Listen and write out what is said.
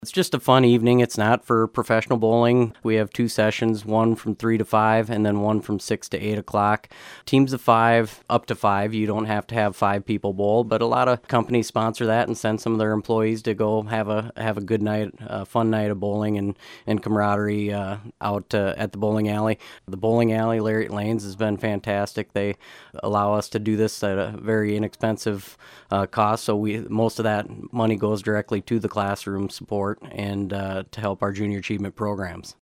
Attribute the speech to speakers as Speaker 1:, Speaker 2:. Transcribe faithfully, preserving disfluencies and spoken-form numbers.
Speaker 1: It's just a fun evening. It's not for professional bowling. We have two sessions, one from three to five and then one from six to eight o'clock. Teams of five, up to five. You don't have to have five people bowl, but a lot of companies sponsor that and send some of their employees to go have a have a good night, a fun night of bowling and, and camaraderie uh, out uh, at the bowling alley. The bowling alley, Lariat Lanes, has been fantastic. They allow us to do this at a very inexpensive uh, cost, so we most of that money goes directly to the classroom support and uh, to help our junior achievement programs.